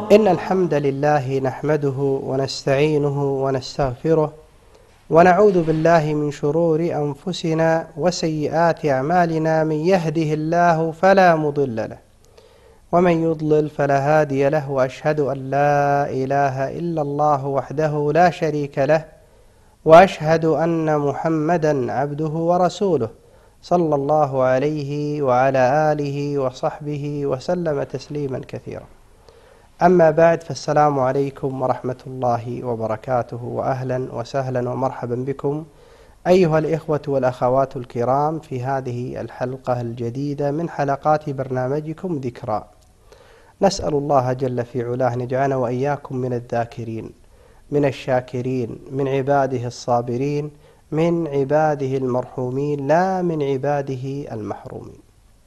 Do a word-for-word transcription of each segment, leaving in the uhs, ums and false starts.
إن الحمد لله نحمده ونستعينه ونستغفره ونعوذ بالله من شرور أنفسنا وسيئات أعمالنا. من يهده الله فلا مضل له ومن يضلل فلا هادي له، وأشهد أن لا إله إلا الله وحده لا شريك له، وأشهد أن محمدا عبده ورسوله صلى الله عليه وعلى آله وصحبه وسلم تسليما كثيرا. أما بعد، فالسلام عليكم ورحمة الله وبركاته، وأهلا وسهلا ومرحبا بكم أيها الإخوة والأخوات الكرام في هذه الحلقة الجديدة من حلقات برنامجكم ذكرى. نسأل الله جل في علاه أن يجعلنا وإياكم من الذاكرين، من الشاكرين، من عباده الصابرين، من عباده المرحومين، لا من عباده المحرومين.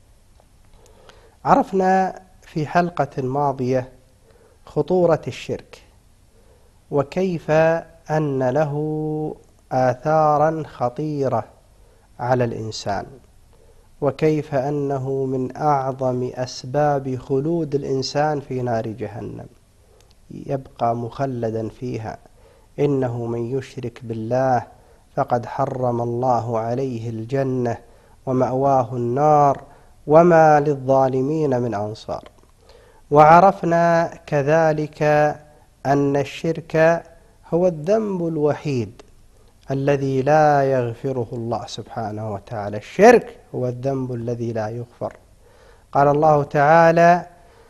عرفنا في حلقة ماضية خطورة الشرك، وكيف أن له آثارا خطيرة على الإنسان، وكيف أنه من أعظم أسباب خلود الإنسان في نار جهنم، يبقى مخلدا فيها. إنه من يشرك بالله فقد حرم الله عليه الجنة ومأواه النار وما للظالمين من أنصار. وعرفنا كذلك أن الشرك هو الذنب الوحيد الذي لا يغفره الله سبحانه وتعالى. الشرك هو الذنب الذي لا يغفر. قال الله تعالى: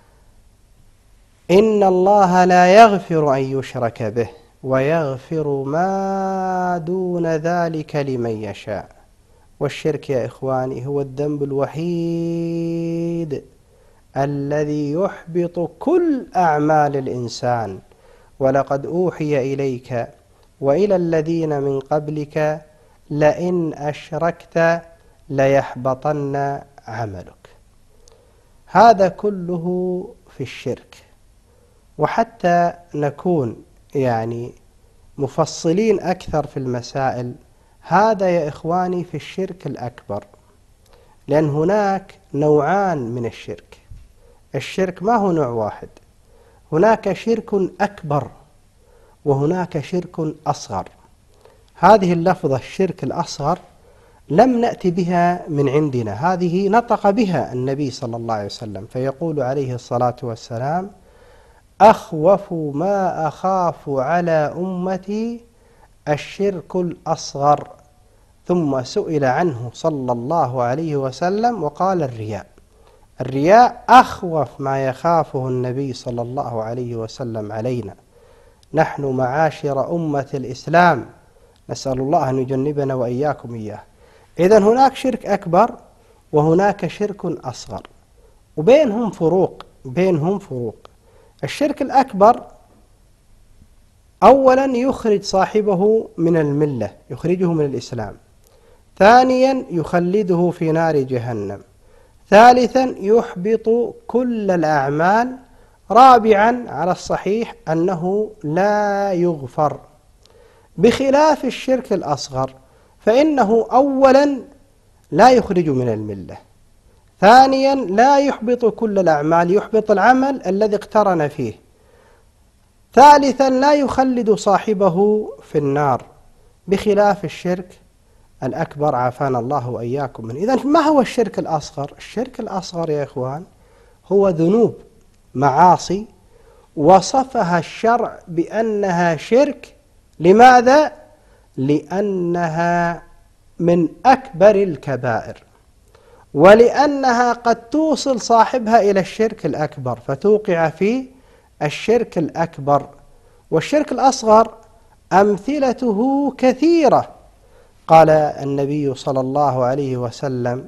إن الله لا يغفر أن يشرك به ويغفر ما دون ذلك لمن يشاء. والشرك يا إخواني هو الذنب الوحيد الذي يحبط كل أعمال الإنسان. ولقد أوحي إليك وإلى الذين من قبلك لئن أشركت ليحبطن عملك. هذا كله في الشرك. وحتى نكون يعني مفصلين أكثر في المسائل، هذا يا إخواني في الشرك الأكبر، لأن هناك نوعان من الشرك. الشرك ما هو نوع واحد، هناك شرك أكبر وهناك شرك أصغر. هذه اللفظة الشرك الأصغر لم نأتي بها من عندنا، هذه نطق بها النبي صلى الله عليه وسلم، فيقول عليه الصلاة والسلام: أخوف ما أخاف على أمتي الشرك الأصغر. ثم سئل عنه صلى الله عليه وسلم وقال: الرياء. الرياء أخوف ما يخافه النبي صلى الله عليه وسلم علينا نحن معاشر أمة الإسلام، نسأل الله أن يجنبنا وإياكم إياه. إذن هناك شرك أكبر وهناك شرك أصغر، وبينهم فروق بينهم فروق الشرك الأكبر أولا يخرج صاحبه من الملة، يخرجه من الإسلام. ثانيا يخلده في نار جهنم. ثالثا يحبط كل الأعمال. رابعا على الصحيح أنه لا يغفر، بخلاف الشرك الأصغر، فإنه أولا لا يخرج من الملة، ثانيا لا يحبط كل الأعمال، يحبط العمل الذي اقترن فيه، ثالثا لا يخلد صاحبه في النار، بخلاف الشرك الأكبر عافانا الله وإياكم منه. إذن ما هو الشرك الأصغر؟ الشرك الأصغر يا إخوان هو ذنوب، معاصي، وصفها الشرع بأنها شرك. لماذا؟ لأنها من أكبر الكبائر، ولأنها قد توصل صاحبها إلى الشرك الأكبر فتوقع في الشرك الأكبر. والشرك الأصغر أمثلته كثيرة. قال النبي صلى الله عليه وسلم: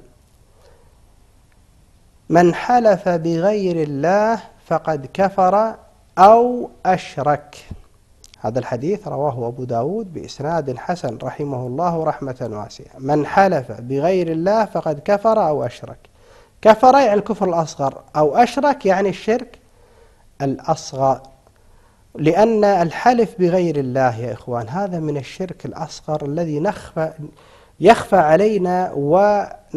من حلف بغير الله فقد كفر أو أشرك. هذا الحديث رواه أبو داود بإسناد حسن رحمه الله رحمة واسعة. من حلف بغير الله فقد كفر أو أشرك. كفر يعني الكفر الأصغر، أو أشرك يعني الشرك الأصغر، لأن الحلف بغير الله يا إخوان هذا من الشرك الأصغر الذي نخفى يخفى علينا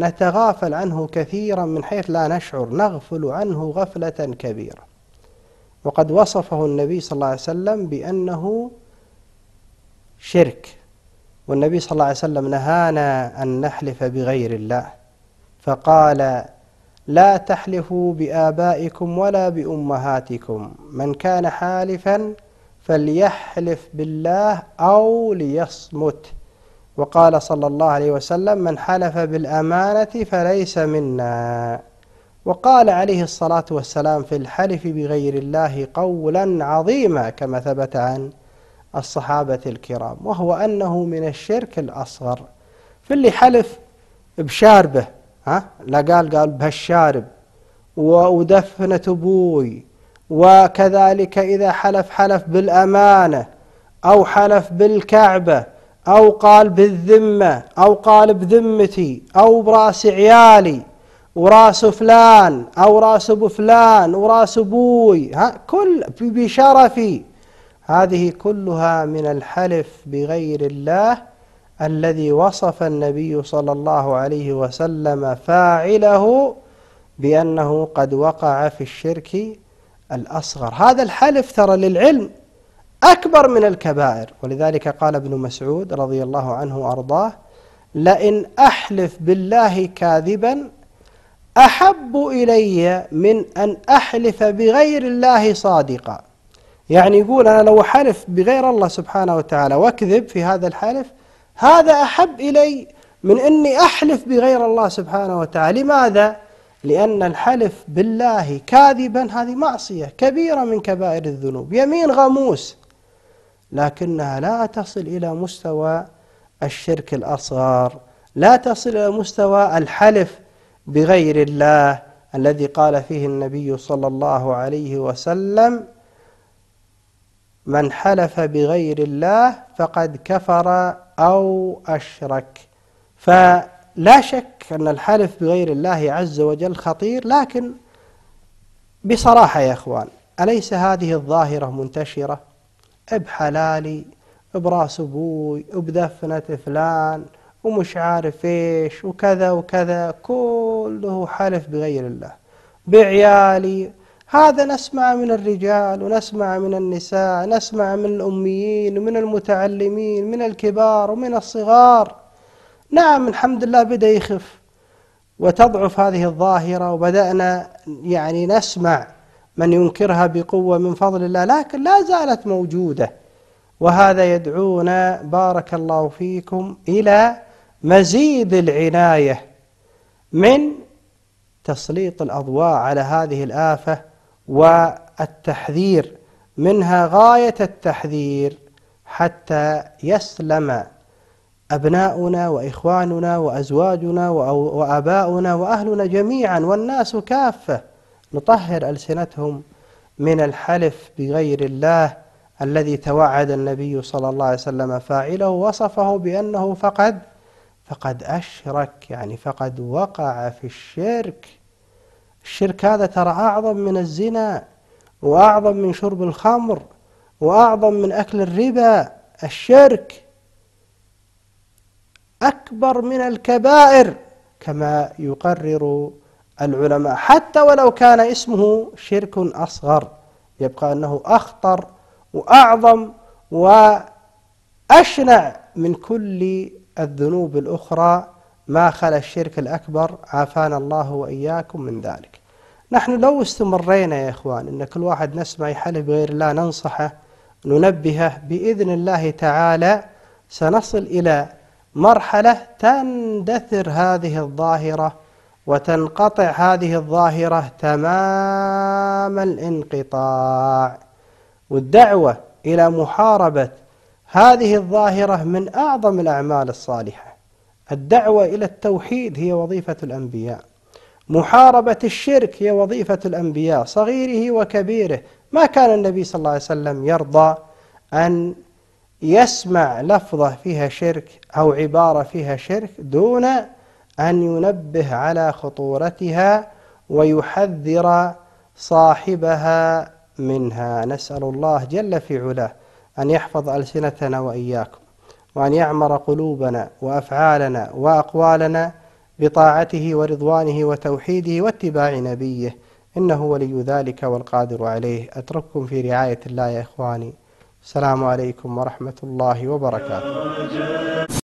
ونتغافل عنه كثيرا من حيث لا نشعر، نغفل عنه غفلة كبيرة. وقد وصفه النبي صلى الله عليه وسلم بأنه شرك. والنبي صلى الله عليه وسلم نهانا أن نحلف بغير الله، فقال: لا تحلفوا بآبائكم ولا بأمهاتكم، من كان حالفا فليحلف بالله أو ليصمت. وقال صلى الله عليه وسلم: من حلف بالأمانة فليس منا. وقال عليه الصلاة والسلام في الحلف بغير الله قولا عظيما كما ثبت عن الصحابة الكرام، وهو أنه من الشرك الأصغر. في اللي حلف بشاربه، ها لا قال قال بهالشارب ودفنة أبوي، وكذلك إذا حلف حلف بالأمانة أو حلف بالكعبة أو قال بالذمة أو قال بذمتي أو براس عيالي وراس فلان أو راس أبو فلان وراس أبوي، ها كل بشرفي، هذه كلها من الحلف بغير الله الذي وصف النبي صلى الله عليه وسلم فاعله بأنه قد وقع في الشرك الأصغر. هذا الحلف ترى للعلم أكبر من الكبائر، ولذلك قال ابن مسعود رضي الله عنه وأرضاه: لئن أحلف بالله كاذبا أحب إلي من أن أحلف بغير الله صادقا. يعني يقول أنا لو حلف بغير الله سبحانه وتعالى واكذب في هذا الحلف، هذا أحب إلي من أني أحلف بغير الله سبحانه وتعالى. لماذا؟ لأن الحلف بالله كاذبا هذه معصية كبيرة من كبائر الذنوب، يمين غموس، لكنها لا تصل إلى مستوى الشرك الأصغر، لا تصل إلى مستوى الحلف بغير الله الذي قال فيه النبي صلى الله عليه وسلم: من حلف بغير الله فقد كفر أو أشرك. فلا شك أن الحلف بغير الله عز وجل خطير، لكن بصراحة يا أخوان، أليس هذه الظاهرة منتشرة؟ بحلالي، براس أبوي، بدفنة فلان، ومش عارف إيش وكذا وكذا، كله حلف بغير الله. بعيالي، هذا نسمع من الرجال ونسمع من النساء، نسمع من الأميين ومن المتعلمين، من الكبار ومن الصغار. نعم الحمد لله بدأ يخف وتضعف هذه الظاهرة، وبدأنا يعني نسمع من ينكرها بقوة من فضل الله، لكن لا زالت موجودة. وهذا يدعونا بارك الله فيكم إلى مزيد العناية من تسليط الأضواء على هذه الآفة والتحذير منها غاية التحذير، حتى يسلم أبناؤنا وإخواننا وأزواجنا وآباؤنا وأهلنا جميعا والناس كافة، نطهر ألسنتهم من الحلف بغير الله الذي توعد النبي صلى الله عليه وسلم فاعله، وصفه بأنه فقد فقد أشرك، يعني فقد وقع في الشرك. الشرك هذا ترى أعظم من الزنا، وأعظم من شرب الخمر، وأعظم من أكل الربا. الشرك أكبر من الكبائر كما يقرر العلماء، حتى ولو كان اسمه شرك أصغر يبقى أنه أخطر وأعظم وأشنع من كل الذنوب الأخرى ما خلا الشرك الأكبر، عافانا الله وإياكم من ذلك. نحن لو استمرينا يا إخوان إن كل واحد نسمع يحلف بغير الله ننصحه ننبهه، بإذن الله تعالى سنصل إلى مرحلة تندثر هذه الظاهرة وتنقطع هذه الظاهرة تمام الانقطاع. والدعوة إلى محاربة هذه الظاهرة من أعظم الأعمال الصالحة. الدعوة إلى التوحيد هي وظيفة الأنبياء، محاربة الشرك هي وظيفة الأنبياء صغيره وكبيره. ما كان النبي صلى الله عليه وسلم يرضى أن يسمع لفظة فيها شرك أو عبارة فيها شرك دون أن ينبه على خطورتها ويحذر صاحبها منها. نسأل الله جل في علاه أن يحفظ ألسنتنا وإياكم، وأن يعمر قلوبنا وأفعالنا وأقوالنا بطاعته ورضوانه وتوحيده واتباع نبيه، إنه ولي ذلك والقادر عليه. أترككم في رعاية الله يا إخواني. السلام عليكم ورحمة الله وبركاته.